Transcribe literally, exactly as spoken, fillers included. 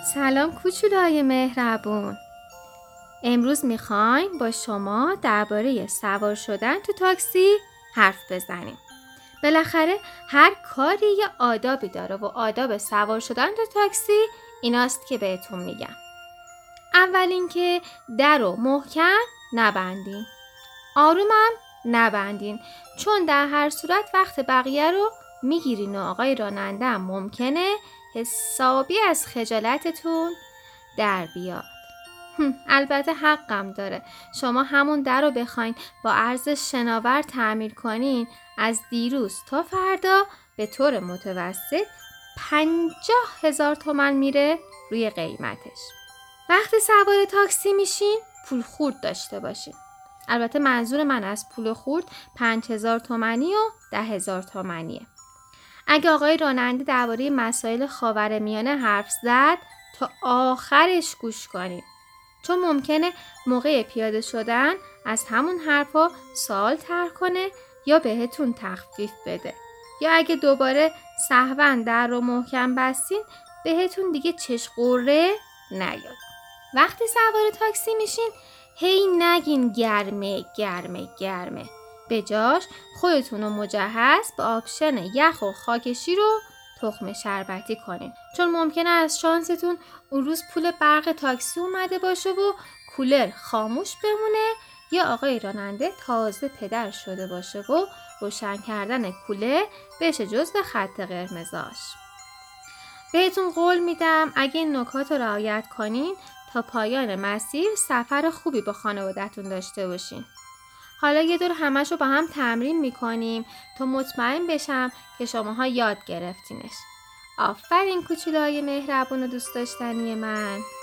سلام کوچولوهای مهربون. امروز میخوایم با شما درباره سوار شدن تو تاکسی حرف بزنیم. بالاخره هر کاری یه آدابی داره و آداب سوار شدن تو تاکسی ایناست که بهتون میگم. اول اینکه در رو محکم نبندین. آرومم نبندین، چون در هر صورت وقت بقیه رو میگیرین و آقای راننده هم ممکنه حسابی از خجالتتون در بیاد. البته حقم داره. شما همون در رو بخواین با عرض شناور تعمیر کنین، از دیروز تا فردا به طور متوسط پنجاه هزار تومن میره روی قیمتش. وقتی سوار تاکسی میشین پول خورد داشته باشین. البته منظور من از پول خورد پنج هزار تومنی و ده هزار تومنیه. اگه آقای راننده درباره مسائل خاورمیانه حرف زد تا آخرش گوش کنید، چون ممکنه موقع پیاده شدن از همون حرفا سوال طرح کنه یا بهتون تخفیف بده، یا اگه دوباره سهواً در رو محکم بستین بهتون دیگه چشقوره نیاد. وقتی سوار تاکسی میشین هی نگین گرمه گرمه گرمه، به جاش خودتون رو مجهز به آپشن یخ و خاکشی رو تخم شربتی کنین، چون ممکنه از شانستون اون روز پول برق تاکسی اومده باشه و کولر خاموش بمونه، یا آقای راننده تازه پدر شده باشه و روشن کردن کولر بشه جزو خط قرمزاش. بهتون قول میدم اگه این نکات رو رعایت کنین تا پایان مسیر سفر خوبی با خانواده‌تون داشته باشین. حالا یه دور همش رو با هم تمرین میکنیم تا مطمئن بشم که شماها یاد گرفتینش. آفرین کوچولوهای مهربون و دوست داشتنی من.